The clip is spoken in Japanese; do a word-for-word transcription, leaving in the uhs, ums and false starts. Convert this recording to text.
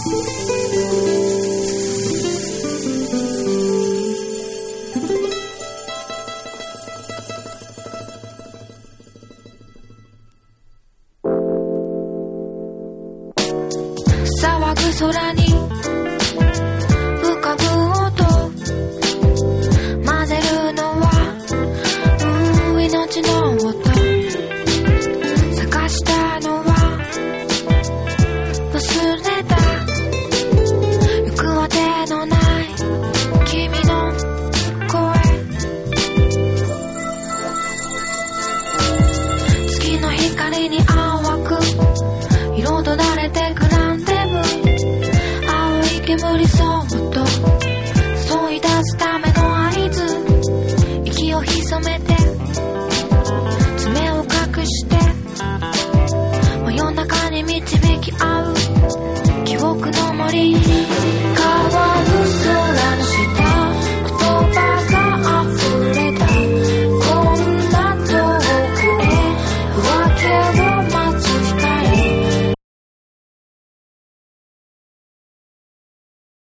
騒ぐ空に浮かぶ音混ぜるのはう命の音探したのは忘れた行くあてのない君の声月の光に淡く彩られてくランデブー青い煙そっと誘い出すための合図息を潜めて爪を隠して真夜中に導き合う記憶の森